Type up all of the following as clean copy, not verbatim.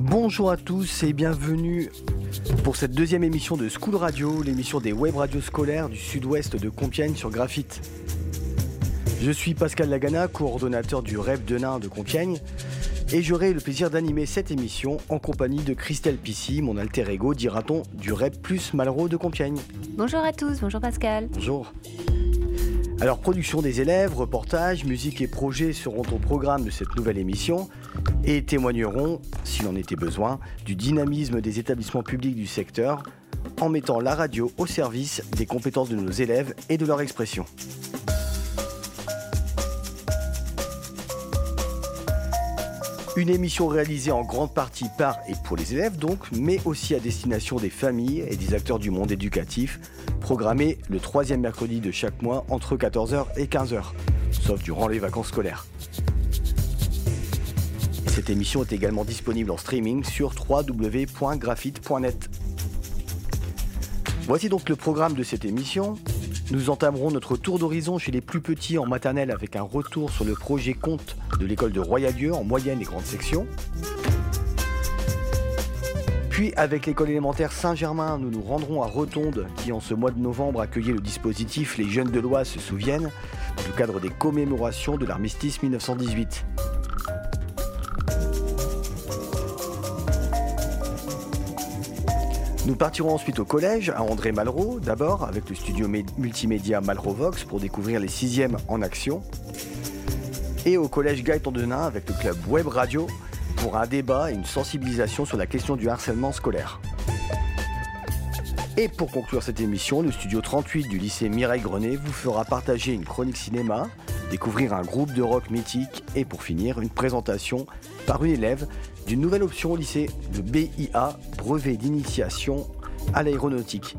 Bonjour à tous et bienvenue pour cette deuxième émission de School Radio, l'émission des web radios scolaires du sud-ouest de Compiègne sur Graphite. Je suis Pascal Lagana, coordonnateur du REP de Nain de Compiègne, et j'aurai le plaisir d'animer cette émission en compagnie de Christelle Pissy, mon alter ego, dira-t-on, du REP plus Malraux de Compiègne. Bonjour à tous, bonjour Pascal. Bonjour. Alors, production des élèves, reportages, musique et projets seront au programme de cette nouvelle émission et témoigneront, s'il en était besoin, du dynamisme des établissements publics du secteur en mettant la radio au service des compétences de nos élèves et de leur expression. Une émission réalisée en grande partie par et pour les élèves donc, mais aussi à destination des familles et des acteurs du monde éducatif, programmée le troisième mercredi de chaque mois entre 14h et 15h, sauf durant les vacances scolaires. Cette émission est également disponible en streaming sur www.graphite.net. Voici donc le programme de cette émission. Nous entamerons notre tour d'horizon chez les plus petits en maternelle avec un retour sur le projet Conte de l'école de Royalieu en moyenne et grande section. Puis avec l'école élémentaire Saint-Germain, nous nous rendrons à Rotonde qui en ce mois de novembre accueillait le dispositif Les Jeunes de l'Oise se souviennent dans le cadre des commémorations de l'armistice 1918. Nous partirons ensuite au collège, à André Malraux, d'abord avec le studio multimédia Malraux Vox pour découvrir les 6e en action. Et au collège Gaëtan de Nain avec le club Web Radio pour un débat et une sensibilisation sur la question du harcèlement scolaire. Et pour conclure cette émission, le studio 38 du lycée Mireille Grenet vous fera partager une chronique cinéma, découvrir un groupe de rock mythique et pour finir, une présentation par une élève d'une nouvelle option au lycée, le BIA, brevet d'initiation à l'aéronautique.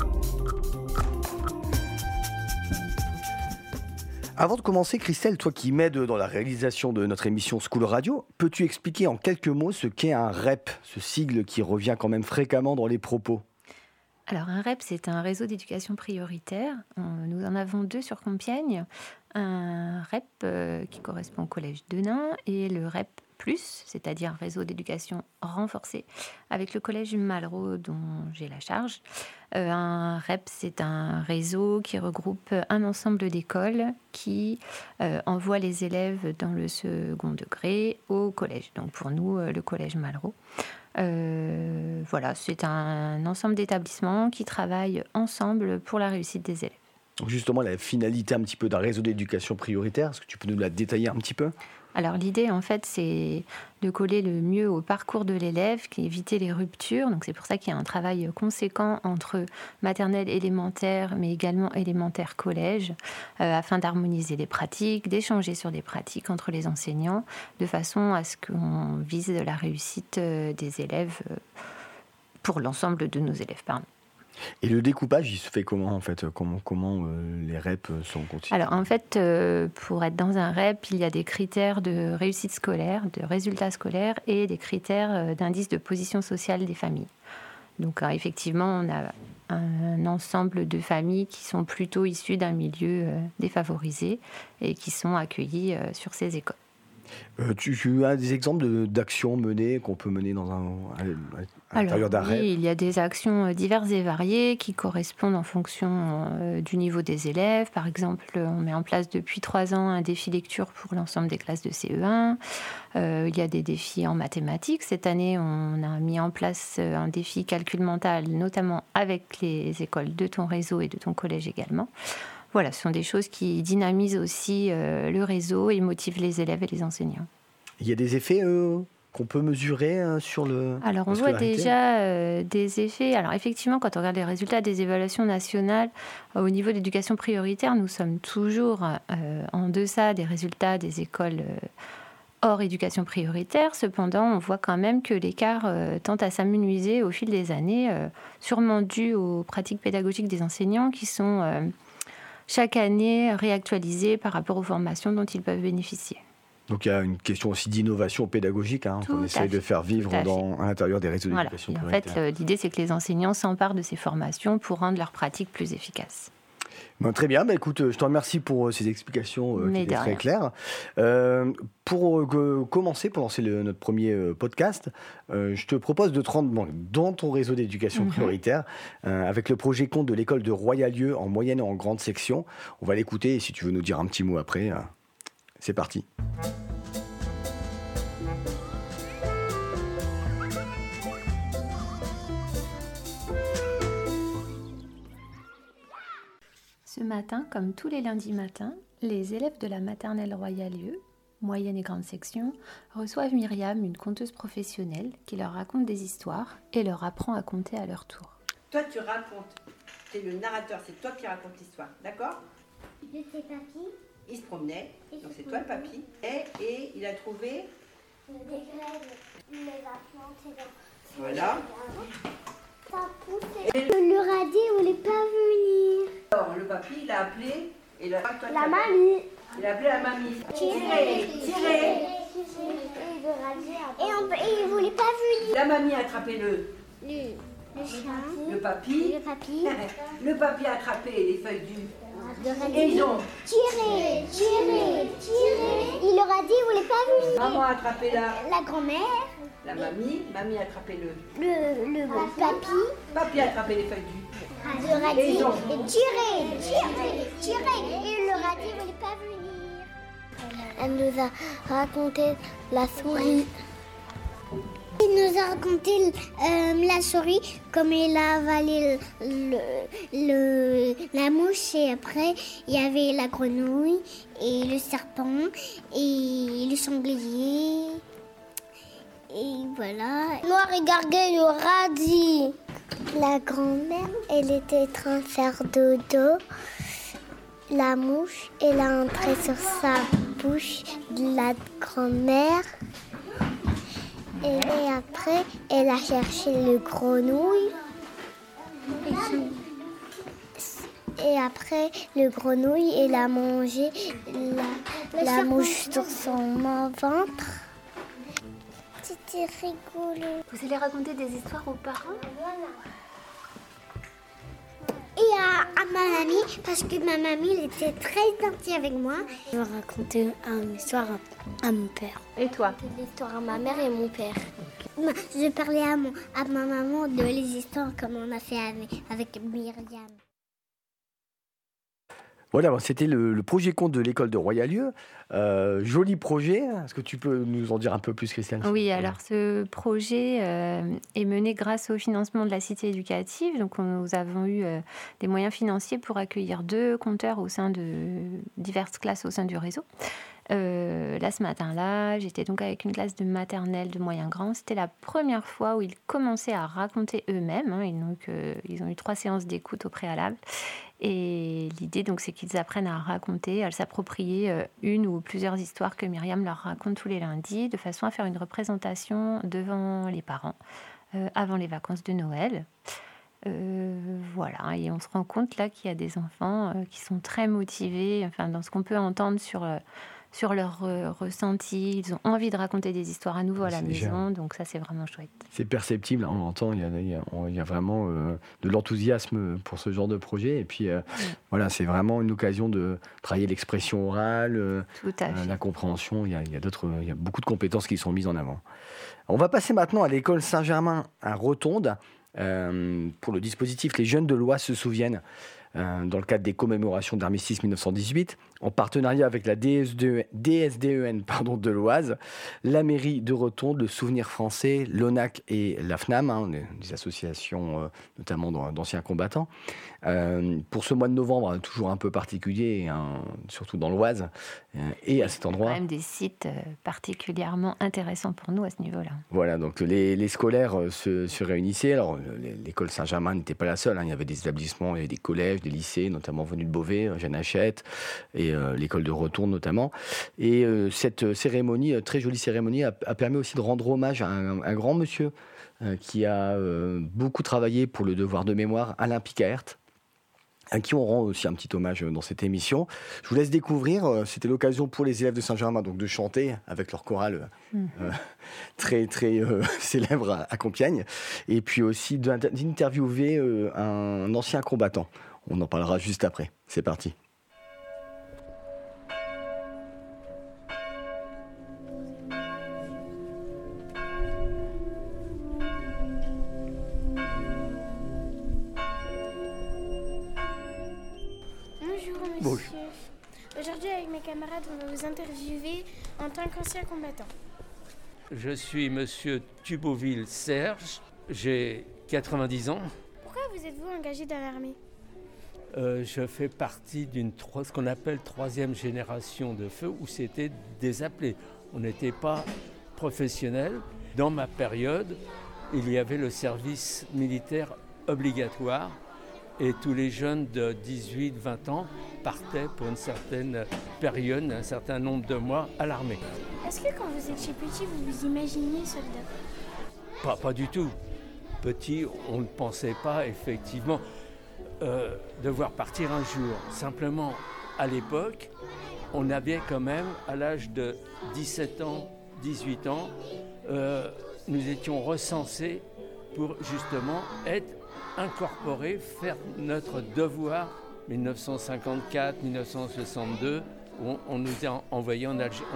Avant de commencer, Christelle, toi qui m'aides dans la réalisation de notre émission School Radio, peux-tu expliquer en quelques mots ce qu'est un REP, ce sigle qui revient quand même fréquemment dans les propos ? Alors un REP, c'est un réseau d'éducation prioritaire. Nous en avons 2 sur Compiègne. Un REP qui correspond au collège de Nain et le REP+, c'est-à-dire un réseau d'éducation renforcé, avec le collège Malraux dont j'ai la charge. Un REP, c'est un réseau qui regroupe un ensemble d'écoles qui envoie les élèves dans le second degré au collège. Donc pour nous, le collège Malraux. Voilà, c'est un ensemble d'établissements qui travaillent ensemble pour la réussite des élèves. Donc justement, la finalité un petit peu d'un réseau d'éducation prioritaire, est-ce que tu peux nous la détailler un petit peu ? Alors l'idée, en fait, c'est de coller le mieux au parcours de l'élève, éviter les ruptures. Donc c'est pour ça qu'il y a un travail conséquent entre maternelle, élémentaire, mais également élémentaire, collège, afin d'harmoniser les pratiques, d'échanger sur les pratiques entre les enseignants, de façon à ce qu'on vise la réussite des élèves pour l'ensemble de nos élèves. Et le découpage, il se fait comment en fait ? Comment les REP sont constitués ? Alors en fait, pour être dans un REP, il y a des critères de réussite scolaire, de résultats scolaires et des critères d'indice de position sociale des familles. Donc effectivement, on a un ensemble de familles qui sont plutôt issues d'un milieu défavorisé et qui sont accueillies sur ces écoles. Tu as des exemples d'actions menées qu'on peut mener à l'intérieur d'un REP ? Oui, il y a des actions diverses et variées qui correspondent en fonction du niveau des élèves. Par exemple, on met en place depuis 3 ans un défi lecture pour l'ensemble des classes de CE1. Il y a des défis en mathématiques. Cette année, on a mis en place un défi calcul mental, notamment avec les écoles de ton réseau et de ton collège également. Voilà, ce sont des choses qui dynamisent aussi le réseau et motivent les élèves et les enseignants. Il y a des effets qu'on peut mesurer sur le... Alors, on voit déjà des effets. Alors, effectivement, quand on regarde les résultats des évaluations nationales au niveau de l'éducation prioritaire, nous sommes toujours en deçà des résultats des écoles hors éducation prioritaire. Cependant, on voit quand même que l'écart tend à s'amenuiser au fil des années, sûrement dû aux pratiques pédagogiques des enseignants qui sont... chaque année réactualisés par rapport aux formations dont ils peuvent bénéficier. Donc il y a une question aussi d'innovation pédagogique qu'on essaye de faire vivre à l'intérieur des réseaux d'éducation prioritaire. En fait, l'idée, c'est que les enseignants s'emparent de ces formations pour rendre leurs pratiques plus efficaces. Ben, très bien, écoute, je te remercie pour ces explications qui étaient très claires. Pour commencer, pour lancer notre premier podcast, je te propose de te rendre dans ton réseau d'éducation prioritaire avec le projet compte de l'école de Royalieu en moyenne et en grande section. On va l'écouter et si tu veux nous dire un petit mot après, c'est parti. Ce matin, comme tous les lundis matins, les élèves de la maternelle Royalieu, moyenne et grande section, reçoivent Myriam, une conteuse professionnelle, qui leur raconte des histoires et leur apprend à compter à leur tour. Toi, tu racontes, tu es le narrateur, c'est toi qui racontes l'histoire, d'accord? Je sais papy. Il se promenait, donc c'est toi le papy, et il a trouvé... Des graines, il les a plantées dans... Voilà. Ça pousse et... Le radis voulait pas venir. Alors, le papy, il a appelé... Et la mamie. Il a appelé la mamie. Tirez. Et il voulait pas venir. La mamie a attrapé le chien. Le papy. Le papy a attrapé les feuilles du... Et ils ont tiré. Il leur a dit, il voulait pas venir. Maman a attrapé la grand-mère. La mamie a attrapé le papy. Papy a attrapé les feuilles du... Il leur a dit, tiré. Et il leur a dit, il voulait pas venir. Elle nous a raconté la souris. Il nous a raconté la souris, comme il a avalé la mouche, et après il y avait la grenouille et le serpent et le sanglier. Et voilà. Moi, regardez le radis. La grand-mère, elle était en train de faire dodo. La mouche, elle a entré sur sa bouche de la grand-mère. Et après, elle a cherché le grenouille. Et après, le grenouille, elle a mangé la mouche sur son ventre. C'était rigolo. Vous allez raconter des histoires aux parents? Et à ma mamie, parce que ma mamie, elle était très gentille avec moi. Je racontais une histoire à mon père. Et toi? L'histoire à ma mère et mon père. Je parlais à ma maman de les histoires comme on a fait avec Myriam. Voilà, c'était le projet compte de l'école de Royalieu. Joli projet. Est-ce que tu peux nous en dire un peu plus, Christiane? Oui, alors ce projet est mené grâce au financement de la Cité éducative. Donc nous avons eu des moyens financiers pour accueillir 2 conteurs au sein de diverses classes au sein du réseau. Là, ce matin-là, j'étais donc avec une classe de maternelle de moyen grand. C'était la première fois où ils commençaient à raconter eux-mêmes. Et donc, ils ont eu 3 séances d'écoute au préalable. Et l'idée, donc, c'est qu'ils apprennent à raconter, à s'approprier une ou plusieurs histoires que Myriam leur raconte tous les lundis, de façon à faire une représentation devant les parents avant les vacances de Noël. Voilà, et on se rend compte là qu'il y a des enfants qui sont très motivés, enfin, dans ce qu'on peut entendre sur leur ressenti. Ils ont envie de raconter des histoires à nouveau à la maison, donc ça, c'est vraiment chouette. C'est perceptible, on l'entend, il y a vraiment de l'enthousiasme pour ce genre de projet. Et puis, voilà, c'est vraiment une occasion de travailler l'expression orale, la compréhension. Il y a beaucoup de compétences qui sont mises en avant. On va passer maintenant à l'école Saint-Germain à Rotonde. Pour le dispositif Les Jeunes de l'Oise se souviennent, dans le cadre des commémorations d'Armistice 1918, en partenariat avec la DSDEN de l'Oise, la mairie de Rotonde, le Souvenir français, l'ONAC et la FNAM, des associations notamment d'anciens combattants. Pour ce mois de novembre, toujours un peu particulier, surtout dans l'Oise, et à cet endroit... Il y a quand même des sites particulièrement intéressants pour nous à ce niveau-là. Voilà, donc les scolaires se réunissaient. Alors, l'école Saint-Germain n'était pas la seule, il y avait des établissements, il y avait des collèges, des lycées, notamment venus de Beauvais, Jeanne Hachette, et l'école de Rotonde notamment. Et cette cérémonie, très jolie cérémonie, a permis aussi de rendre hommage à un grand monsieur qui a beaucoup travaillé pour le devoir de mémoire, Alain Picaert, à qui on rend aussi un petit hommage dans cette émission. Je vous laisse découvrir, c'était l'occasion pour les élèves de Saint-Germain donc, de chanter avec leur chorale très, très célèbre à Compiègne, et puis aussi d'interviewer un ancien combattant. On en parlera juste après. C'est parti. Bonjour. Aujourd'hui, avec mes camarades, on va vous interviewer en tant qu'ancien combattant. Je suis monsieur Thuboville Serge, j'ai 90 ans. Pourquoi vous êtes-vous engagé dans l'armée ? Je fais partie ce qu'on appelle troisième génération de feu, où c'était des appelés. On n'était pas professionnels. Dans ma période, il y avait le service militaire obligatoire et tous les jeunes de 18-20 ans partaient pour une certaine période, un certain nombre de mois à l'armée. Est-ce que quand vous étiez petit, vous vous imaginiez soldat ? Pas du tout. Petit, on ne pensait pas effectivement devoir partir un jour. Simplement, à l'époque, on avait quand même, à l'âge de 17 ans, 18 ans, nous étions recensés pour justement être incorporés, faire notre devoir. 1954, 1962, où on nous a envoyés en Algérie.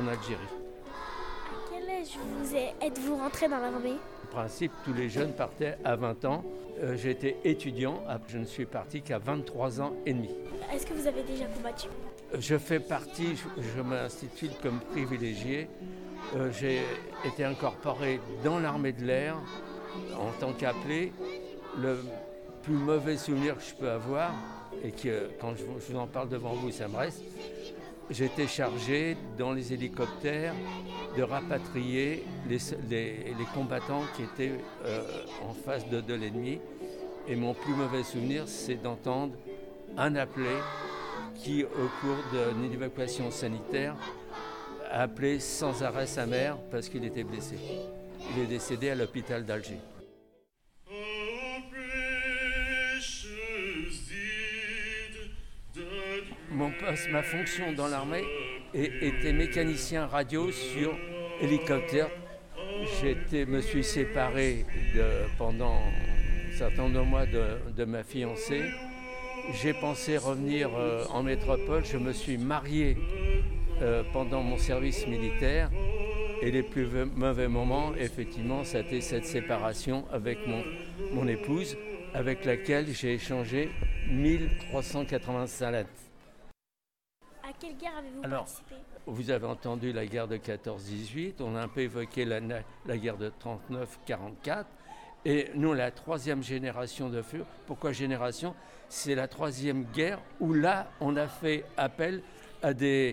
À quel âge êtes-vous rentré dans l'armée ? En principe, tous les jeunes partaient à 20 ans. J'étais étudiant, je ne suis parti qu'à 23 ans et demi. Est-ce que vous avez déjà combattu ? Je fais partie, je m'institue comme privilégié. J'ai été incorporé dans l'armée de l'air en tant qu'appelé. Le plus mauvais souvenir que je peux avoir, et que quand je vous en parle devant vous, ça me reste, j'étais chargé dans les hélicoptères de rapatrier les combattants qui étaient en face de l'ennemi. Et mon plus mauvais souvenir, c'est d'entendre un appelé qui, au cours d'une évacuation sanitaire, a appelé sans arrêt sa mère parce qu'il était blessé. Il est décédé à l'hôpital d'Alger. Mon poste, ma fonction dans l'armée était mécanicien radio sur hélicoptère. Me suis séparé pendant un certain nombre de mois de ma fiancée. J'ai pensé revenir en métropole. Je me suis marié pendant mon service militaire. Et les plus mauvais moments, effectivement, c'était cette séparation avec mon épouse, avec laquelle j'ai échangé 1385 lettres. À quelle guerre avez-vous participé ? Vous avez entendu la guerre de 14-18, on a un peu évoqué la guerre de 39-44, et nous, la troisième génération de feu. Pourquoi génération ? C'est la troisième guerre où là, on a fait appel à des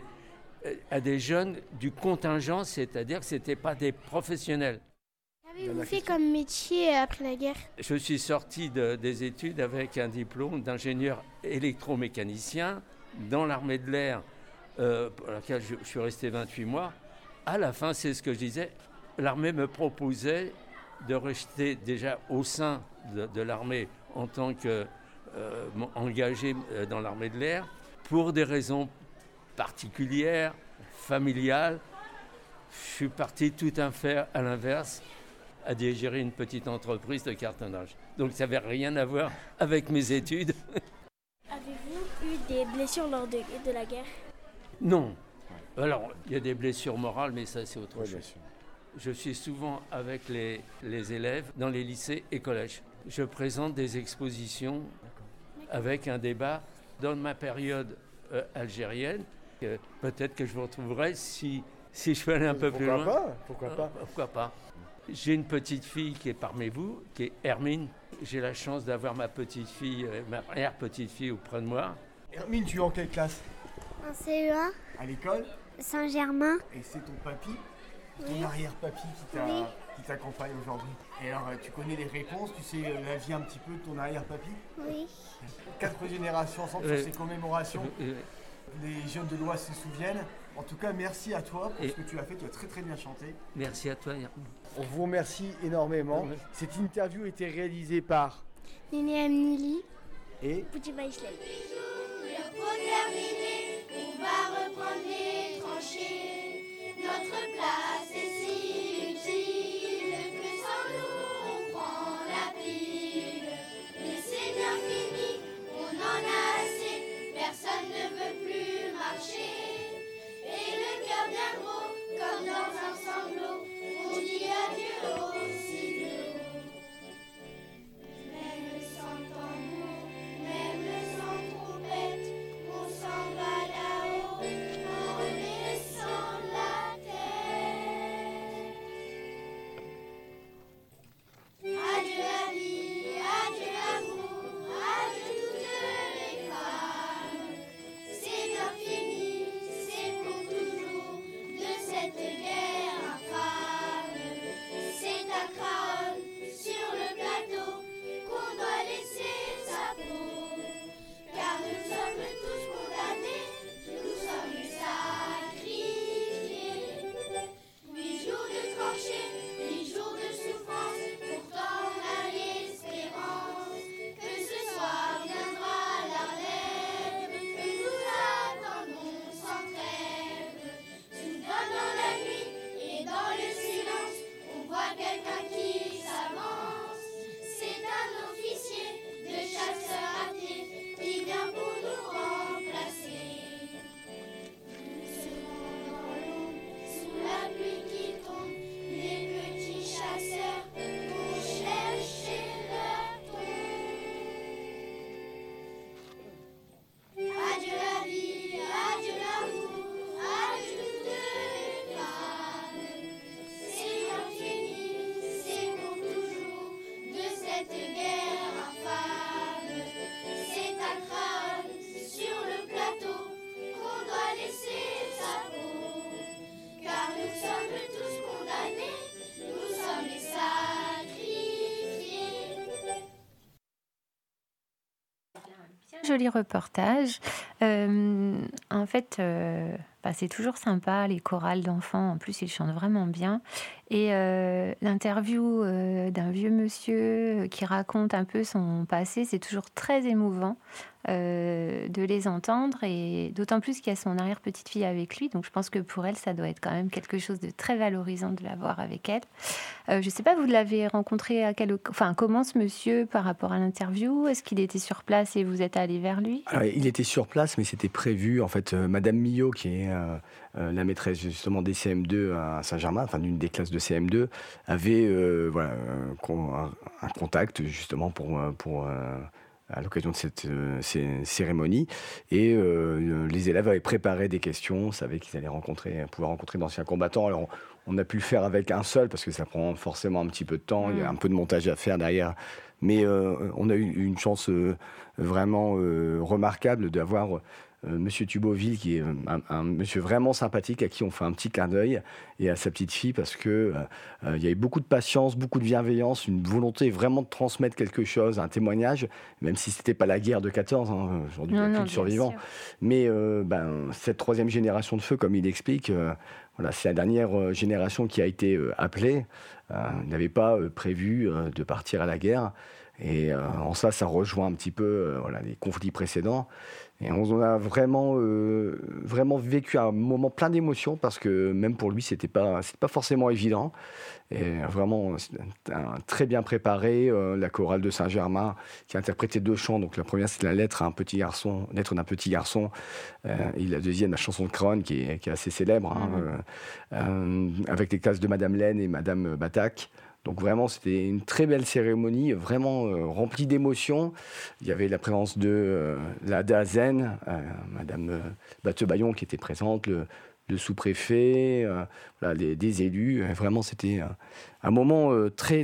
jeunes du contingent, c'est-à-dire que ce n'étaient pas des professionnels. Qu'avez-vous fait comme métier après la guerre ? Je suis sorti des études avec un diplôme d'ingénieur électromécanicien dans l'armée de l'air, pour laquelle je suis resté 28 mois. À la fin, c'est ce que je disais, l'armée me proposait de rester déjà au sein de l'armée en tant qu'engagé dans l'armée de l'air pour des raisons particulières, familiales. Je suis parti tout à fait à l'inverse, à gérer une petite entreprise de cartonnage. Donc ça n'avait rien à voir avec mes études. Avez-vous eu des blessures lors de la guerre ? Non. Alors, il y a des blessures morales, mais ça, c'est autre chose. Bien sûr. Je suis souvent avec les élèves dans les lycées et collèges. Je présente des expositions avec un débat dans ma période algérienne. Peut-être que je vous retrouverai si je peux aller un peu plus loin. Pourquoi pas. J'ai une petite fille qui est parmi vous, qui est Hermine. J'ai la chance d'avoir ma petite-fille, ma première petite-fille auprès de moi. Hermine, tu es en quelle classe ? En CE1, À l'école ? Saint-Germain. Et c'est ton papy, ton arrière-papy qui t'accompagne aujourd'hui. Et alors, tu connais les réponses, tu sais la vie un petit peu de ton arrière-papy ? Oui. 4 générations ensemble sur ces commémorations. Les jeunes de l'Oise se souviennent. En tout cas, merci à toi pour ce que tu as fait. Tu as très très bien chanté. Merci à toi, Hermine. On vous remercie énormément. Ouais. Cette interview a été réalisée par Néné Amnili et Petit Baïchlel. Pour terminer, on va reprendre les tranchées. Notre place est si utile que sans nous on prend la pile. Mais c'est bien fini, on en a joli reportage. En fait, c'est toujours sympa, les chorales d'enfants. En plus, ils chantent vraiment bien. Et l'interview d'un vieux monsieur qui raconte un peu son passé, c'est toujours très émouvant de les entendre. Et d'autant plus qu'il y a son arrière-petite-fille avec lui. Donc, je pense que pour elle, ça doit être quand même quelque chose de très valorisant de l'avoir avec elle. Je ne sais pas, vous l'avez rencontré comment ce monsieur par rapport à l'interview? Est-ce qu'il était sur place et vous êtes allé vers lui? Alors, il était sur place, mais c'était prévu. En fait, Madame Millot, qui est la maîtresse justement des CM2 à Saint-Germain, enfin d'une des classes de CM2, avait un contact justement pour à l'occasion de cette cérémonie. Et les élèves avaient préparé des questions, savaient qu'ils allaient pouvoir rencontrer d'anciens combattants. Alors, on a pu le faire avec un seul, parce que ça prend forcément un petit peu de temps. Il y a un peu de montage à faire derrière. Mais on a eu une chance vraiment remarquable d'avoir Monsieur Thuboville, qui est un monsieur vraiment sympathique, à qui on fait un petit clin d'œil, et à sa petite fille, parce que il y avait beaucoup de patience, beaucoup de bienveillance, une volonté vraiment de transmettre quelque chose, un témoignage, même si c'était pas la guerre de 14, aujourd'hui il n'y a plus de survivants. Mais cette troisième génération de feu, comme il explique, c'est la dernière génération qui a été appelée. Il n'avait pas prévu de partir à la guerre. Et en ça rejoint un petit peu les conflits précédents. Et on a vraiment vécu un moment plein d'émotions, parce que même pour lui, c'était pas forcément évident. Et vraiment, un très bien préparé. La chorale de Saint-Germain, qui a interprété 2 chants. Donc la première, c'est la lettre d'un petit garçon. Et la deuxième, la chanson de Cron, qui est assez célèbre, avec les classes de Madame Laine et Madame Batac. Donc vraiment, c'était une très belle cérémonie, vraiment remplie d'émotions. Il y avait la présence de la DAZEN, Madame Battebaillon qui était présente, le sous-préfet, des élus. Vraiment, c'était un moment très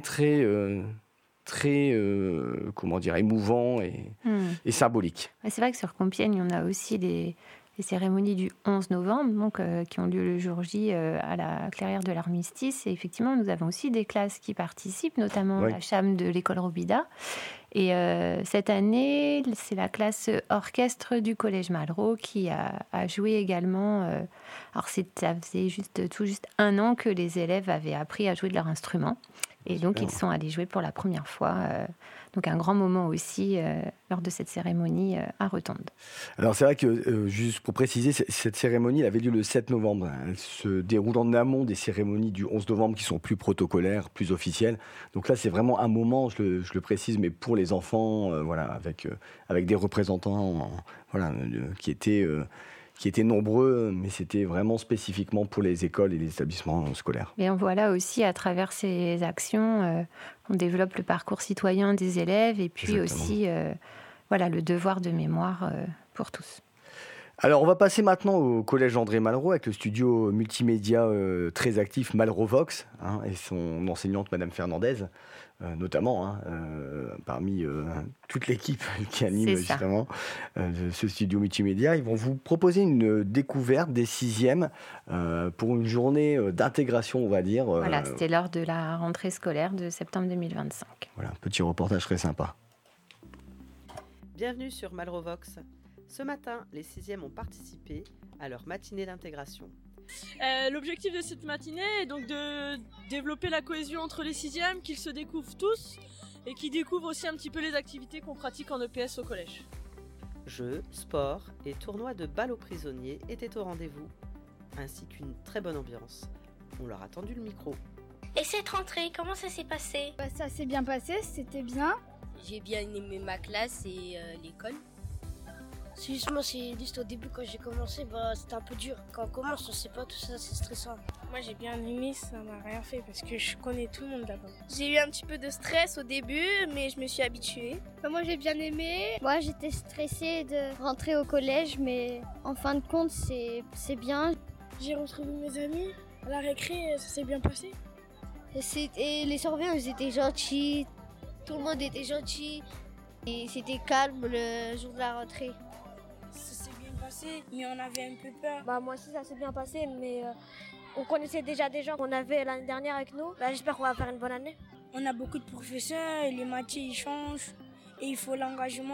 émouvant et symbolique. C'est vrai que sur Compiègne, on a aussi les cérémonies du 11 novembre, qui ont lieu le jour J à la clairière de l'Armistice. Et effectivement, nous avons aussi des classes qui participent, notamment la CHAM de l'école Robida. Et cette année, c'est la classe orchestre du collège Malraux qui a joué également. Alors, ça faisait tout juste 1 an que les élèves avaient appris à jouer de leur instrument. Et donc, ils sont allés jouer pour la première fois. Donc, un grand moment aussi lors de cette cérémonie à Retende. Alors, c'est vrai que, juste pour préciser, cette cérémonie elle avait lieu le 7 novembre. Elle se déroule en amont des cérémonies du 11 novembre qui sont plus protocolaires, plus officielles. Donc là, c'est vraiment un moment, je le précise, mais pour les enfants, avec des représentants qui étaient nombreux, mais c'était vraiment spécifiquement pour les écoles et les établissements scolaires. Et on voit là aussi, à travers ces actions, on développe le parcours citoyen des élèves et puis aussi le devoir de mémoire pour tous. Alors, on va passer maintenant au collège André Malraux avec le studio multimédia très actif Malraux Vox et son enseignante Madame Fernandez, notamment, parmi toute l'équipe qui anime justement ce studio multimédia. Ils vont vous proposer une découverte des 6e pour une journée d'intégration, on va dire. C'était lors de la rentrée scolaire de septembre 2025. Voilà, un petit reportage très sympa. Bienvenue sur Malraux Vox. Ce matin, les 6e ont participé à leur matinée d'intégration. L'objectif de cette matinée est donc de développer la cohésion entre les 6e, qu'ils se découvrent tous et qu'ils découvrent aussi un petit peu les activités qu'on pratique en EPS au collège. Jeux, sports et tournois de balles aux prisonniers étaient au rendez-vous, ainsi qu'une très bonne ambiance. On leur a tendu le micro. Et cette rentrée, comment ça s'est passé? Ça s'est bien passé, c'était bien. J'ai bien aimé ma classe et l'école. Justement, c'est juste au début quand j'ai commencé, c'était un peu dur. Quand on commence, on sait pas tout ça, c'est stressant. Moi j'ai bien aimé, ça m'a rien fait parce que je connais tout le monde d'abord. J'ai eu un petit peu de stress au début, mais je me suis habituée. Moi j'ai bien aimé. Moi j'étais stressée de rentrer au collège, mais en fin de compte c'est bien. J'ai retrouvé mes amis, à la récré, ça s'est bien passé. Et les surveillants ils étaient gentils, tout le monde était gentil. Et c'était calme le jour de la rentrée. Ça s'est bien passé, mais on avait un peu peur. Moi aussi ça s'est bien passé, mais on connaissait déjà des gens qu'on avait l'année dernière avec nous. J'espère qu'on va faire une bonne année. On a beaucoup de professeurs et les matières ils changent et il faut l'engagement.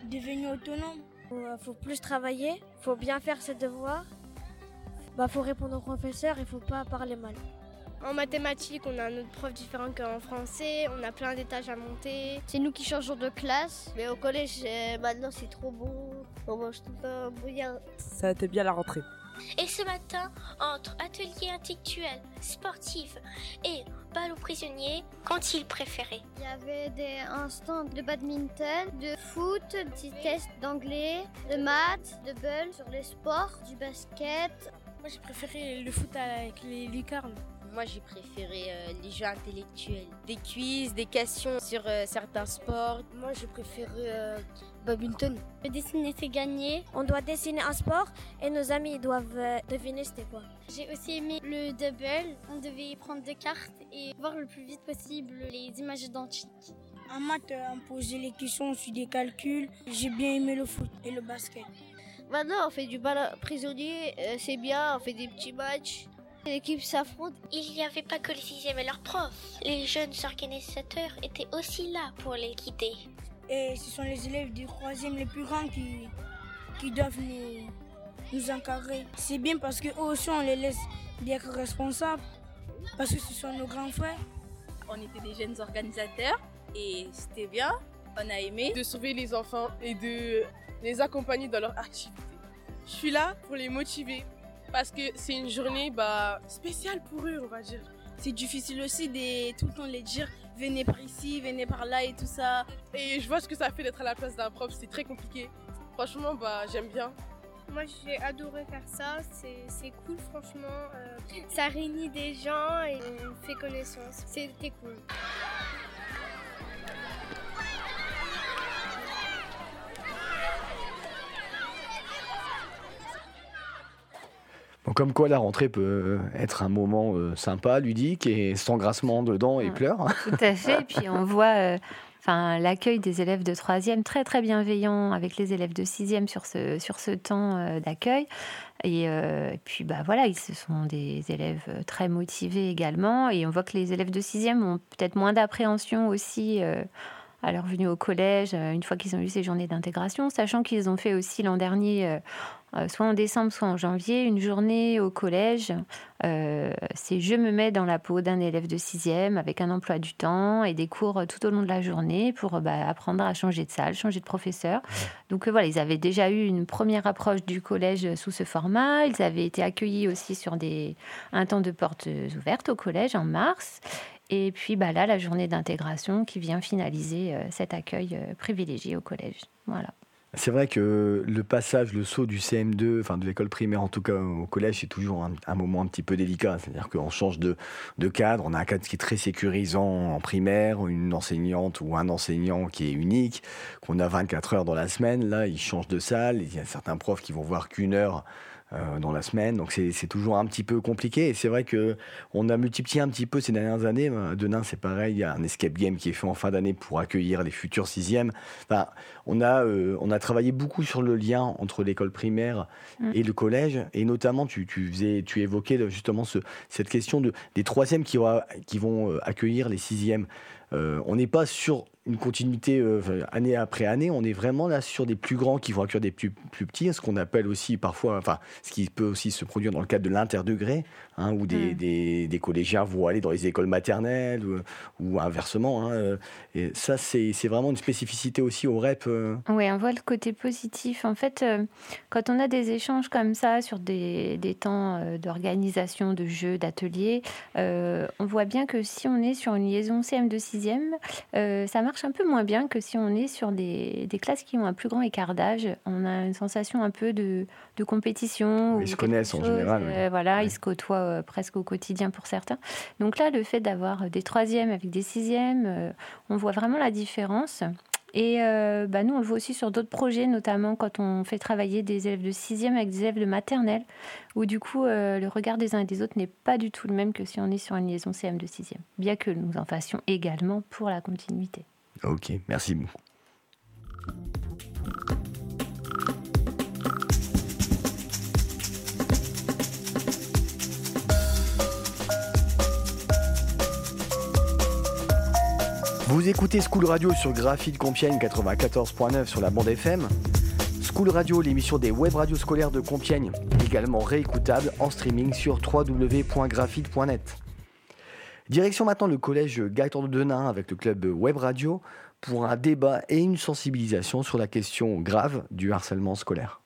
Devenu autonome. Faut plus travailler, faut bien faire ses devoirs. Faut répondre au professeur, il faut pas parler mal. En mathématiques, on a un autre prof différent qu'en français, on a plein d'étages à monter. C'est nous qui changeons de classe, mais au collège, maintenant c'est trop bon. On mange tout le temps bouillard. Ça a été bien la rentrée. Et ce matin, entre ateliers intellectuels, sportifs et bal aux prisonniers, qu'ont-ils préféré? Il y avait un stand de badminton, de foot, des tests d'anglais, de maths, de ball sur les sports, du basket. Moi j'ai préféré le foot avec les lucarnes. Moi j'ai préféré les jeux intellectuels, des quiz, des questions sur certains sports. Moi j'ai préféré badminton. Le dessiner c'est gagner. On doit dessiner un sport et nos amis ils doivent deviner c'était quoi. J'ai aussi aimé le double. On devait prendre 2 cartes et voir le plus vite possible les images identiques. En maths, on posait les questions sur des calculs. J'ai bien aimé le foot et le basket. Maintenant on fait du bal prisonnier, c'est bien, on fait des petits matchs. L'équipe s'affronte. Il n'y avait pas que les 6e et leurs profs. Les jeunes organisateurs étaient aussi là pour les guider. Et ce sont les élèves du 3e les plus grands qui doivent nous encadrer. C'est bien parce qu'eux aussi on les laisse bien responsables. Parce que ce sont nos grands frères. On était des jeunes organisateurs et c'était bien. On a aimé de sauver les enfants et de les accompagner dans leur activité. Je suis là pour les motiver. Parce que c'est une journée spéciale pour eux, on va dire. C'est difficile aussi de tout le temps les dire venez par ici, venez par là et tout ça. Et je vois ce que ça fait d'être à la place d'un prof, c'est très compliqué. Franchement, j'aime bien. Moi j'ai adoré faire ça, c'est cool franchement. Ça réunit des gens et on fait connaissance, c'était cool. Bon, comme quoi la rentrée peut être un moment sympa, ludique, et sans grassement dedans et pleurs. Tout à fait, et puis on voit l'accueil des élèves de 3e très très bienveillant avec les élèves de 6e sur ce temps d'accueil. Et puis voilà, ce sont des élèves très motivés également, et on voit que les élèves de 6e ont peut-être moins d'appréhension aussi à leur venue au collège, une fois qu'ils ont eu ces journées d'intégration, sachant qu'ils ont fait aussi l'an dernier, soit en décembre, soit en janvier, une journée au collège. C'est je me mets dans la peau d'un élève de 6e avec un emploi du temps et des cours tout au long de la journée pour apprendre à changer de salle, changer de professeur. Donc voilà, ils avaient déjà eu une première approche du collège sous ce format. Ils avaient été accueillis aussi sur un temps de portes ouvertes au collège en mars. Et puis là, la journée d'intégration qui vient finaliser cet accueil privilégié au collège. Voilà. C'est vrai que le passage, le saut du CM2, enfin de l'école primaire en tout cas au collège, c'est toujours un moment un petit peu délicat. C'est-à-dire qu'on change de cadre, on a un cadre qui est très sécurisant en primaire, une enseignante ou un enseignant qui est unique, qu'on a 24 heures dans la semaine. Là, il change de salle, il y a certains profs qui vont voir qu'1 heure dans la semaine, donc c'est toujours un petit peu compliqué. Et c'est vrai que on a multiplié un petit peu ces dernières années. À Denain, c'est pareil, il y a un escape game qui est fait en fin d'année pour accueillir les futurs 6e. Enfin, on a travaillé beaucoup sur le lien entre l'école primaire et le collège, et notamment tu évoquais justement cette question des 3e qui vont accueillir les 6e. On n'est pas sur une continuité année après année, on est vraiment là sur des plus grands qui vont accueillir des plus petits, ce qu'on appelle aussi parfois, ce qui peut aussi se produire dans le cadre de l'interdegré, où des collégiens vont aller dans les écoles maternelles ou inversement. Et ça, c'est vraiment une spécificité aussi au REP. Oui, on voit le côté positif. En fait, quand on a des échanges comme ça sur des temps d'organisation, de jeux, d'ateliers, on voit bien que si on est sur une liaison CM2 6e, ça marche un peu moins bien que si on est sur des classes qui ont un plus grand écart d'âge. On a une sensation un peu de compétition. Ils se connaissent en général. Voilà, ils se côtoient presque au quotidien pour certains. Donc là, le fait d'avoir des 3e avec des 6e, on voit vraiment la différence. Et nous, on le voit aussi sur d'autres projets, notamment quand on fait travailler des élèves de 6e avec des élèves de maternelle, où du coup, le regard des uns et des autres n'est pas du tout le même que si on est sur une liaison CM de 6e, bien que nous en fassions également pour la continuité. Ok, merci beaucoup. Vous écoutez School Radio sur Graphite Compiègne 94.9 sur la bande FM. School Radio, l'émission des web radios scolaires de Compiègne, également réécoutable en streaming sur www.graphite.net. Direction maintenant le collège Gaëtan de Denain avec le club Web Radio pour un débat et une sensibilisation sur la question grave du harcèlement scolaire.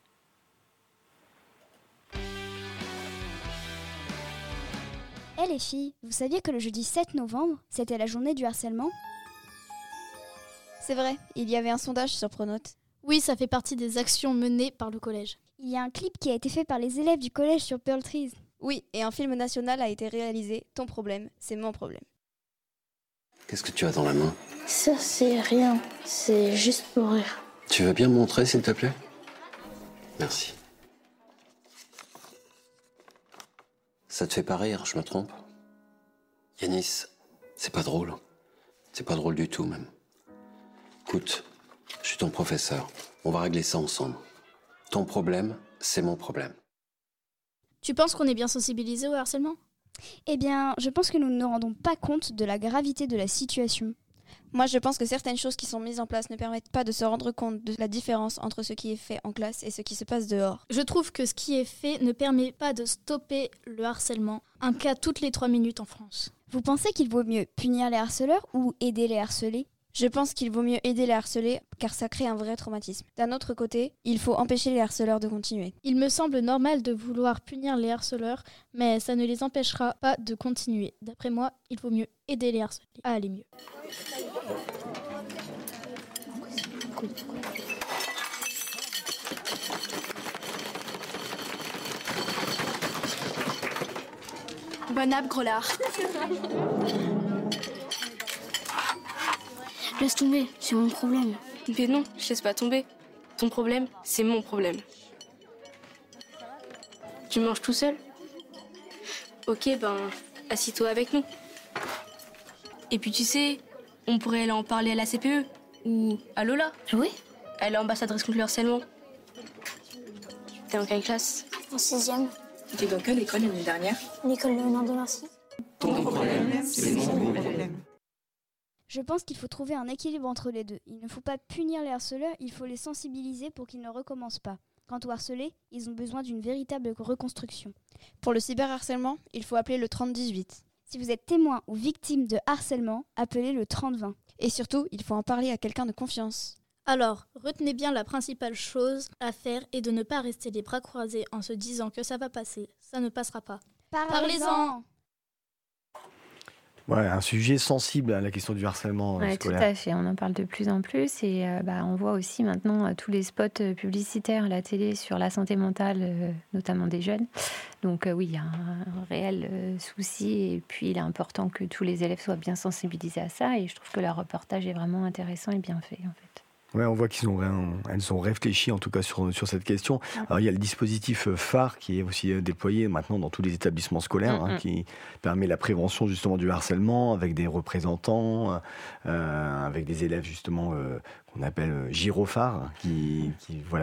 Les filles, vous saviez que le jeudi 7 novembre, c'était la journée du harcèlement ? C'est vrai, il y avait un sondage sur Pronote. Oui, ça fait partie des actions menées par le collège. Il y a un clip qui a été fait par les élèves du collège sur Pearl Trees. Oui, et un film national a été réalisé, Ton problème, c'est mon problème. Qu'est-ce que tu as dans la main ? Ça, c'est rien, c'est juste pour rire. Tu veux bien me montrer, s'il te plaît ? Merci. Ça te fait pas rire, je me trompe ? Yanis, c'est pas drôle. C'est pas drôle du tout, même. Écoute, je suis ton professeur. On va régler ça ensemble. Ton problème, c'est mon problème. Tu penses qu'on est bien sensibilisé au harcèlement ? Eh bien, je pense que nous ne nous rendons pas compte de la gravité de la situation. Moi, je pense que certaines choses qui sont mises en place ne permettent pas de se rendre compte de la différence entre ce qui est fait en classe et ce qui se passe dehors. Je trouve que ce qui est fait ne permet pas de stopper le harcèlement, un cas toutes les 3 minutes en France. Vous pensez qu'il vaut mieux punir les harceleurs ou aider les harcelés ? Je pense qu'il vaut mieux aider les harcelés car ça crée un vrai traumatisme. D'un autre côté, il faut empêcher les harceleurs de continuer. Il me semble normal de vouloir punir les harceleurs, mais ça ne les empêchera pas de continuer. D'après moi, il vaut mieux aider les harcelés à aller mieux. Bonne app, gros lard. Laisse tomber, c'est mon problème. Mais non, je laisse pas tomber. Ton problème, c'est mon problème. Tu manges tout seul ? Ok, assis-toi avec nous. Et puis tu sais, on pourrait aller en parler à la CPE ou à Lola. Oui. Elle est ambassadrice contre le harcèlement. T'es en quelle classe ? En 6e. T'es dans quelle école l'année dernière ? L'école Léonard de Vinci. Ton problème, c'est mon problème. Je pense qu'il faut trouver un équilibre entre les deux. Il ne faut pas punir les harceleurs, il faut les sensibiliser pour qu'ils ne recommencent pas. Quant aux harcelés, ils ont besoin d'une véritable reconstruction. Pour le cyberharcèlement, il faut appeler le 3018. Si vous êtes témoin ou victime de harcèlement, appelez le 3020. Et surtout, il faut en parler à quelqu'un de confiance. Alors, retenez bien la principale chose à faire et de ne pas rester les bras croisés en se disant que ça va passer. Ça ne passera pas. Parlez-en. Ouais, un sujet sensible à la question du harcèlement scolaire. Tout à fait, on en parle de plus en plus et on voit aussi maintenant tous les spots publicitaires à la télé sur la santé mentale, notamment des jeunes. Donc oui, il y a un réel souci et puis il est important que tous les élèves soient bien sensibilisés à ça et je trouve que leur reportage est vraiment intéressant et bien fait en fait. Ouais, on voit qu'elles ont réfléchi en tout cas sur cette question. Alors il y a le dispositif phare qui est aussi déployé maintenant dans tous les établissements scolaires, qui permet la prévention justement du harcèlement avec des représentants, avec des élèves justement qu'on appelle gyrophares, qui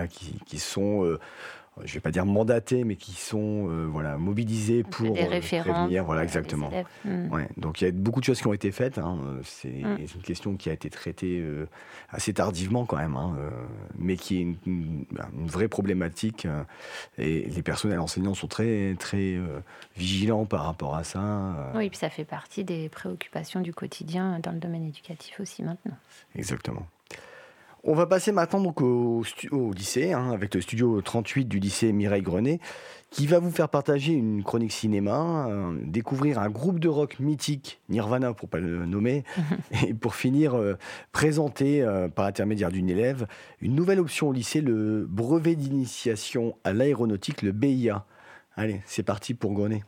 sont je vais pas dire mandatés, mais qui sont mobilisés pour prévenir. Voilà, exactement. Ouais, donc il y a beaucoup de choses qui ont été faites. C'est une question qui a été traitée assez tardivement quand même, mais qui est une vraie problématique. Et les personnels enseignants sont très, très vigilants par rapport à ça. Oui, puis ça fait partie des préoccupations du quotidien dans le domaine éducatif aussi maintenant. Exactement. On va passer maintenant donc au lycée, avec le studio 38 du lycée Mireille Grenet, qui va vous faire partager une chronique cinéma, découvrir un groupe de rock mythique, Nirvana pour pas le nommer, et pour finir, présenter par l'intermédiaire d'une élève une nouvelle option au lycée, le brevet d'initiation à l'aéronautique, le BIA. Allez, c'est parti pour Grenet.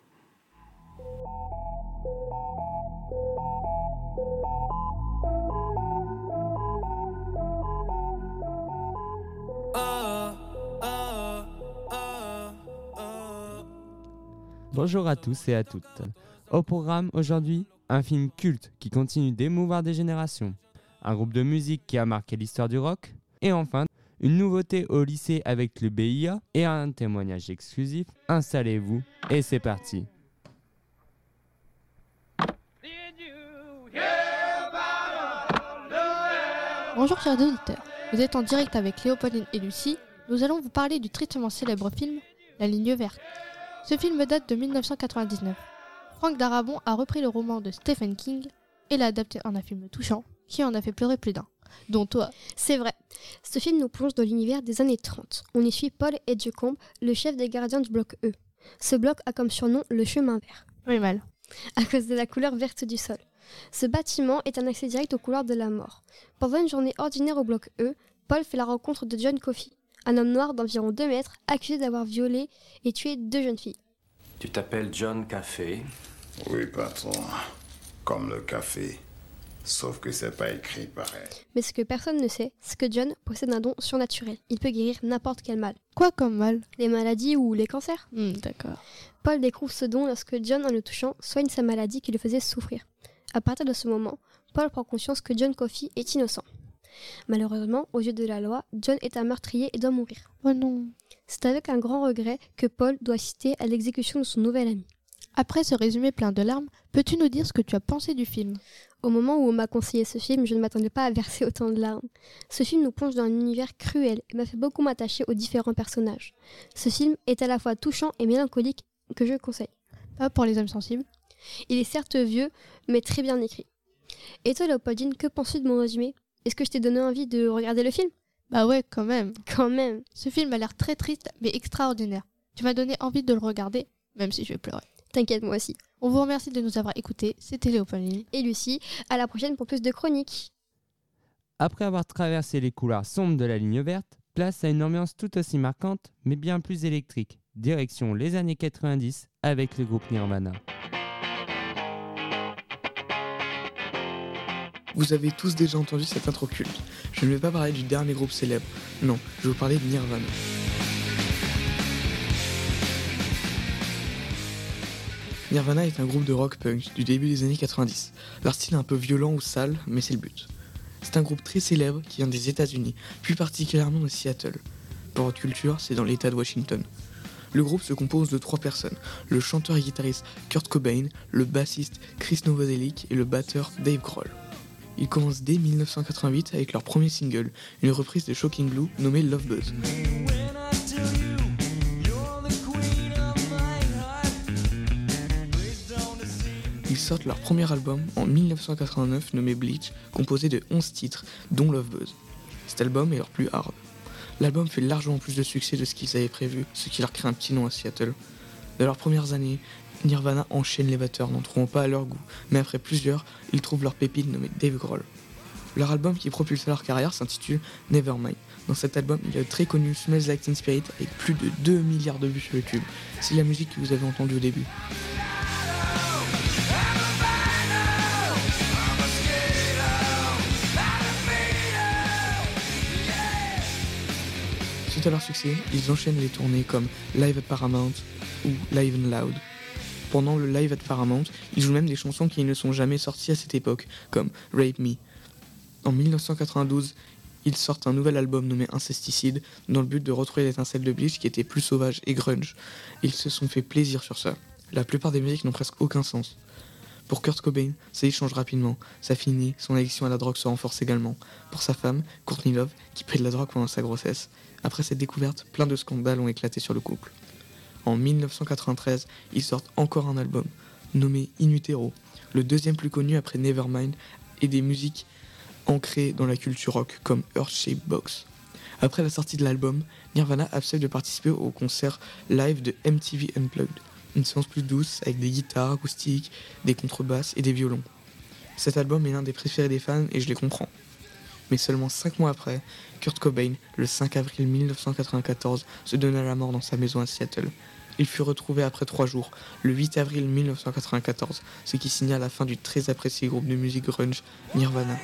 Bonjour à tous et à toutes. Au programme aujourd'hui, un film culte qui continue d'émouvoir des générations, un groupe de musique qui a marqué l'histoire du rock, et enfin, une nouveauté au lycée avec le BIA et un témoignage exclusif. Installez-vous et c'est parti. Bonjour chers auditeurs, vous êtes en direct avec Léopoldine et Lucie. Nous allons vous parler du tristement célèbre film La Ligne Verte. Ce film date de 1999. Franck Darabont a repris le roman de Stephen King et l'a adapté en un film touchant qui en a fait pleurer plus d'un, dont toi. C'est vrai. Ce film nous plonge dans l'univers des années 30. On y suit Paul Edgecombe, le chef des gardiens du bloc E. Ce bloc a comme surnom le chemin vert. Oui, mal. À cause de la couleur verte du sol. Ce bâtiment est un accès direct au couloir de la mort. Pendant une journée ordinaire au bloc E, Paul fait la rencontre de John Coffey, un homme noir d'environ 2 mètres, accusé d'avoir violé et tué 2 jeunes filles. Tu t'appelles John Café? Oui, patron. Comme le café. Sauf que c'est pas écrit pareil. Mais ce que personne ne sait, c'est que John possède un don surnaturel. Il peut guérir n'importe quel mal. Quoi comme mal? Les maladies ou les cancers. D'accord. Paul découvre ce don lorsque John, en le touchant, soigne sa maladie qui le faisait souffrir. À partir de ce moment, Paul prend conscience que John Coffey est innocent. Malheureusement, aux yeux de la loi, John est un meurtrier et doit mourir. Oh non. C'est avec un grand regret que Paul doit assister à l'exécution de son nouvel ami. Après ce résumé plein de larmes, peux-tu nous dire ce que tu as pensé du film? Au moment où on m'a conseillé ce film, je ne m'attendais pas à verser autant de larmes. Ce film nous plonge dans un univers cruel et m'a fait beaucoup m'attacher aux différents personnages. Ce film est à la fois touchant et mélancolique que je conseille. Pas pour les âmes sensibles. Il est certes vieux, mais très bien écrit. Et toi, Léopoldine, que penses-tu de mon résumé? Est-ce que je t'ai donné envie de regarder le film? Bah ouais, quand même. Quand même. Ce film a l'air très triste, mais extraordinaire. Tu m'as donné envie de le regarder, même si je vais pleurer. T'inquiète, moi aussi. On vous remercie de nous avoir écoutés. C'était Léopoldine et Lucie. À la prochaine pour plus de chroniques. Après avoir traversé les couloirs sombres de la ligne verte, place à une ambiance tout aussi marquante, mais bien plus électrique. Direction les années 90 avec le groupe Nirvana. Vous avez tous déjà entendu cette intro culte. Je ne vais pas parler du dernier groupe célèbre. Non, je vais vous parler de Nirvana. Nirvana est un groupe de rock punk du début des années 90. Leur style est un peu violent ou sale, mais c'est le but. C'est un groupe très célèbre qui vient des États-Unis, plus particulièrement de Seattle. Pour votre culture, c'est dans l'État de Washington. Le groupe se compose de 3 personnes, le chanteur et guitariste Kurt Cobain, le bassiste Chris Novoselic et le batteur Dave Grohl. Ils commencent dès 1988 avec leur premier single, une reprise de Shocking Blue nommée Love Buzz. Ils sortent leur premier album en 1989 nommé Bleach, composé de 11 titres, dont Love Buzz. Cet album est leur plus hard. L'album fait largement plus de succès de ce qu'ils avaient prévu, ce qui leur crée un petit nom à Seattle. Dans leurs premières années, Nirvana enchaîne les batteurs, n'en trouvant pas à leur goût, mais après plusieurs, ils trouvent leur pépite nommée Dave Grohl. Leur album qui propulse leur carrière s'intitule Nevermind. Dans cet album, il y a le très connu Smells Like Teen Spirit avec plus de 2 milliards de vues sur YouTube. C'est la musique que vous avez entendue au début. Suite à leur succès, ils enchaînent les tournées comme Live at Paramount ou Live and Loud. Pendant le Live at Paramount, ils jouent même des chansons qui ne sont jamais sorties à cette époque, comme Rape Me. En 1992, ils sortent un nouvel album nommé Incesticide, dans le but de retrouver l'étincelle de Bleach qui était plus sauvage et grunge. Ils se sont fait plaisir sur ça. La plupart des musiques n'ont presque aucun sens. Pour Kurt Cobain, ça y change rapidement. Ça finit, son addiction à la drogue se renforce également. Pour sa femme, Courtney Love, qui prit de la drogue pendant sa grossesse. Après cette découverte, plein de scandales ont éclaté sur le couple. En 1993, ils sortent encore un album, nommé In Utero, le deuxième plus connu après Nevermind, et des musiques ancrées dans la culture rock, comme Earth-Shaped Box. Après la sortie de l'album, Nirvana accepte de participer au concert live de MTV Unplugged, une séance plus douce avec des guitares acoustiques, des contrebasses et des violons. Cet album est l'un des préférés des fans et je les comprends. Mais seulement 5 mois après, Kurt Cobain, le 5 avril 1994, se donna la mort dans sa maison à Seattle. Il fut retrouvé après 3 jours, le 8 avril 1994, ce qui signa la fin du très apprécié groupe de musique grunge Nirvana.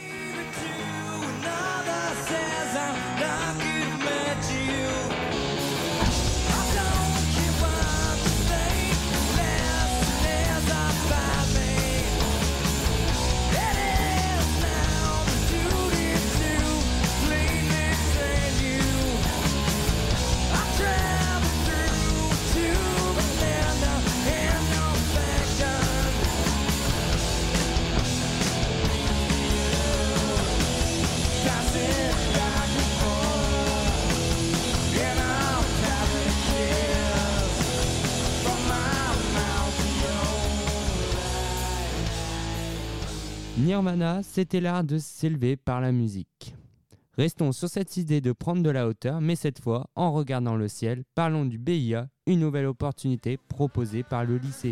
Nirvana, c'était l'art de s'élever par la musique. Restons sur cette idée de prendre de la hauteur, mais cette fois, en regardant le ciel, parlons du BIA, une nouvelle opportunité proposée par le lycée.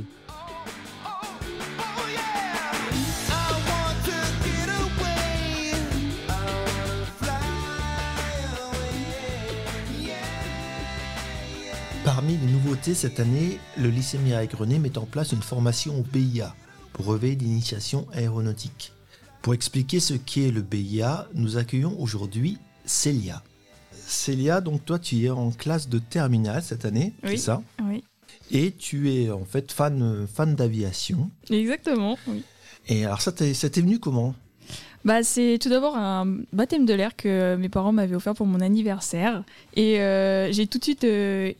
Parmi les nouveautés cette année, le lycée Mireille-Grenet met en place une formation au BIA, brevet d'initiation aéronautique. Pour expliquer ce qu'est le BIA, nous accueillons aujourd'hui Célia. Célia, donc toi tu es en classe de terminale cette année, oui, c'est ça? Oui. Et tu es en fait fan d'aviation. Exactement, oui. Et alors ça t'est venu comment? C'est tout d'abord un baptême de l'air que mes parents m'avaient offert pour mon anniversaire. Et j'ai tout de suite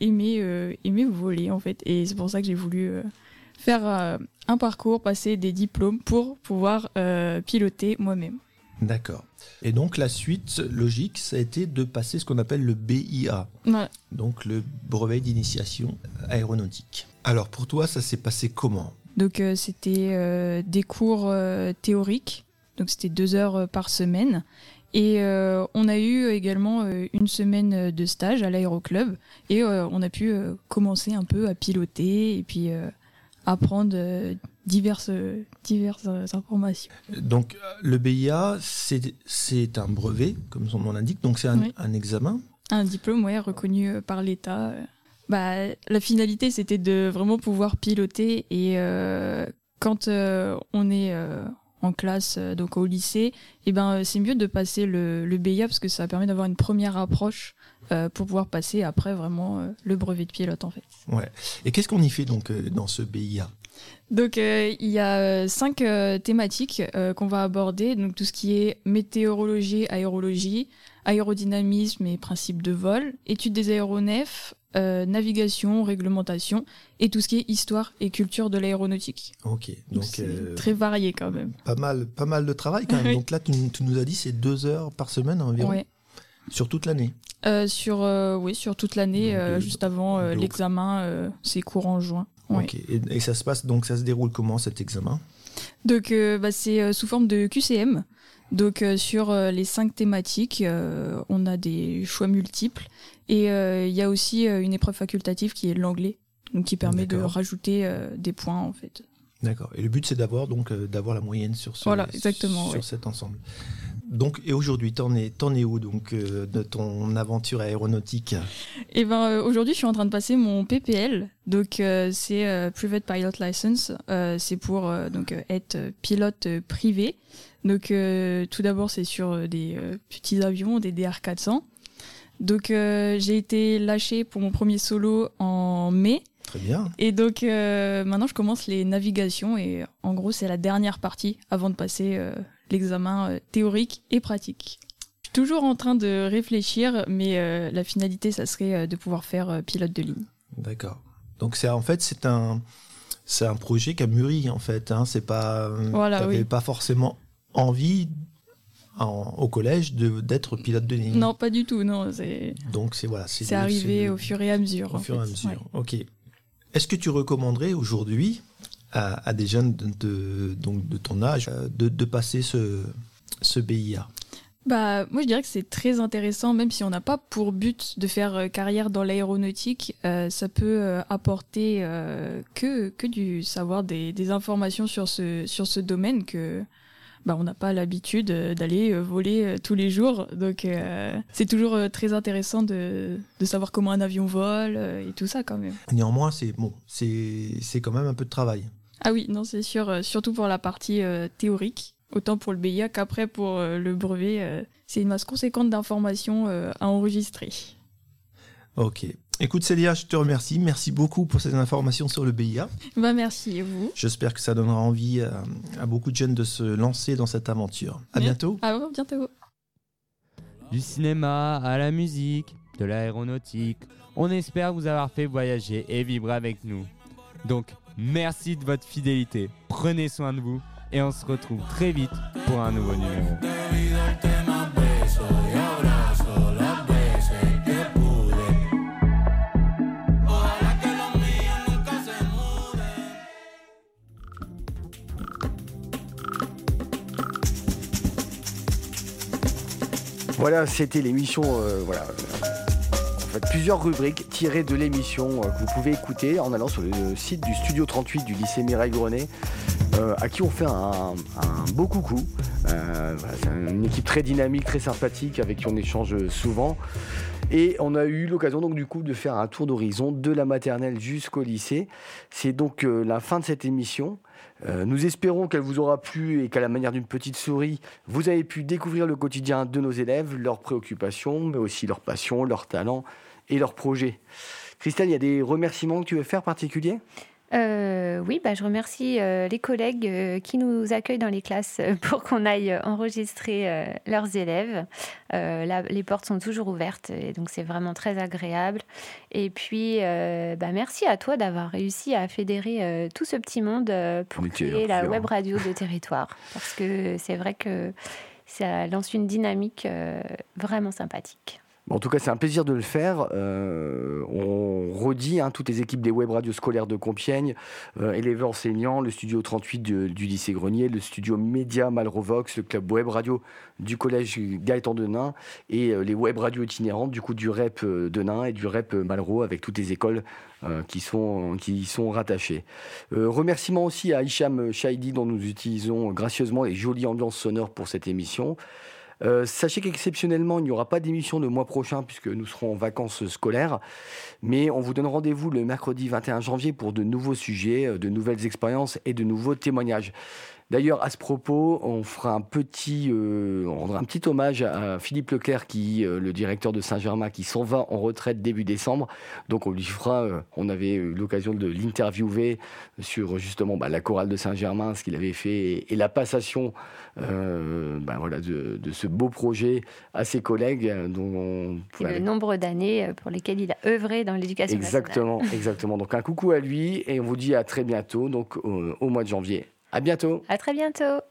aimé voler en fait. Et c'est pour ça que j'ai voulu faire un parcours, passer des diplômes pour pouvoir piloter moi-même. D'accord. Et donc la suite logique, ça a été de passer ce qu'on appelle le BIA. Ouais. Donc le brevet d'initiation aéronautique. Alors pour toi, ça s'est passé comment? Donc c'était des cours théoriques. Donc c'était 2 heures par semaine. Et on a eu également une semaine de stage à l'aéroclub. Et on a pu commencer un peu à piloter et puis apprendre diverses informations. Donc le BIA, c'est un brevet, comme son nom l'indique. Donc c'est un examen. Un diplôme, ouais, reconnu par l'État. La finalité, c'était de vraiment pouvoir piloter. Et quand on est... en classe, donc au lycée, c'est mieux de passer le BIA parce que ça permet d'avoir une première approche pour pouvoir passer après vraiment le brevet de pilote en fait. Ouais. Et qu'est-ce qu'on y fait donc dans ce BIA? Donc il y a 5 thématiques qu'on va aborder, donc tout ce qui est météorologie, aérologie, aérodynamisme et principes de vol, études des aéronefs, navigation, réglementation et tout ce qui est histoire et culture de l'aéronautique. Ok, donc c'est très varié quand même. Pas mal de travail quand même. Oui. Donc là, tu nous as dit c'est 2 heures par semaine environ. Ouais. Sur toute l'année. Sur toute l'année, juste avant l'examen, c'est cours en juin. Ouais. Ok. Et ça se déroule comment cet examen? Donc c'est sous forme de QCM. Donc sur les 5 thématiques, on a des choix multiples et il y a aussi une épreuve facultative qui est l'anglais, donc qui permet de rajouter des points en fait. D'accord. Et le but c'est d'avoir la moyenne sur cet ensemble. Donc et aujourd'hui t'en es où donc de ton aventure aéronautique? Et aujourd'hui je suis en train de passer mon PPL, donc c'est Private Pilot License, c'est pour donc être pilote privé. Donc tout d'abord c'est sur des petits avions, des DR400. Donc j'ai été lâchée pour mon premier solo en mai. Très bien. Et donc maintenant je commence les navigations et en gros c'est la dernière partie avant de passer l'examen théorique et pratique. Je suis toujours en train de réfléchir, mais la finalité ça serait de pouvoir faire pilote de ligne. D'accord. Donc c'est un projet qui a mûri en fait. Hein. C'est pas t'avais pas forcément envie au collège d'être pilote de ligne. Non, pas du tout. Non, donc c'est arrivé au fur et à mesure. Au fur et à mesure. Ouais. Ok. Est-ce que tu recommanderais aujourd'hui à des jeunes de ton âge de passer ce BIA? Moi je dirais que c'est très intéressant, même si on n'a pas pour but de faire carrière dans l'aéronautique, ça peut apporter que du savoir, des informations sur ce domaine que on n'a pas l'habitude d'aller voler tous les jours, donc c'est toujours très intéressant de savoir comment un avion vole et tout ça quand même. Néanmoins c'est quand même un peu de travail. Ah oui, non c'est sûr, surtout pour la partie théorique. Autant pour le BIA qu'après pour le brevet, c'est une masse conséquente d'informations à enregistrer. Ok. Écoute Célia, je te remercie. Merci beaucoup pour ces informations sur le BIA. Merci, et vous? J'espère que ça donnera envie à beaucoup de jeunes de se lancer dans cette aventure. À bientôt. À bientôt. Du cinéma à la musique, de l'aéronautique, on espère vous avoir fait voyager et vibrer avec nous. Donc, merci de votre fidélité. Prenez soin de vous. Et on se retrouve très vite pour un nouveau numéro. Voilà, c'était l'émission. Voilà. En fait, plusieurs rubriques tirées de l'émission que vous pouvez écouter en allant sur le site du Studio 38 du lycée Mireille Grenet, à qui on fait un beau coucou. Voilà, c'est une équipe très dynamique, très sympathique, avec qui on échange souvent. Et on a eu l'occasion donc du coup de faire un tour d'horizon de la maternelle jusqu'au lycée. C'est donc la fin de cette émission. Nous espérons qu'elle vous aura plu et qu'à la manière d'une petite souris, vous avez pu découvrir le quotidien de nos élèves, leurs préoccupations, mais aussi leurs passions, leurs talents et leurs projets. Christelle, il y a des remerciements que tu veux faire particuliers ? Oui, je remercie les collègues qui nous accueillent dans les classes pour qu'on aille enregistrer leurs élèves. Les portes sont toujours ouvertes et donc c'est vraiment très agréable. Et puis, merci à toi d'avoir réussi à fédérer tout ce petit monde pour créer la web radio de territoire. Parce que c'est vrai que ça lance une dynamique vraiment sympathique. En tout cas, c'est un plaisir de le faire. On redit toutes les équipes des web radios scolaires de Compiègne, élèves enseignants, le studio 38 du lycée Grenier, le studio Média Malraux-Vox, le club web radio du collège Gaëtan Denain et les web radios itinérantes du coup du REP Denain et du REP Malraux avec toutes les écoles qui y sont rattachées. Remerciements aussi à Hicham Chaïdi dont nous utilisons gracieusement les jolies ambiances sonores pour cette émission. Sachez qu'exceptionnellement, il n'y aura pas d'émission le mois prochain puisque nous serons en vacances scolaires. Mais on vous donne rendez-vous le mercredi 21 janvier pour de nouveaux sujets, de nouvelles expériences et de nouveaux témoignages. D'ailleurs, à ce propos, on rendra un petit hommage à Philippe Leclerc, le directeur de Saint-Germain, qui s'en va en retraite début décembre. Donc on lui fera, on avait eu l'occasion de l'interviewer sur justement la chorale de Saint-Germain, ce qu'il avait fait, et la passation de ce beau projet à ses collègues. Et le nombre d'années pour lesquelles il a œuvré dans l'éducation nationale. Exactement. Donc un coucou à lui et on vous dit à très bientôt, donc au mois de janvier. À bientôt. À très bientôt.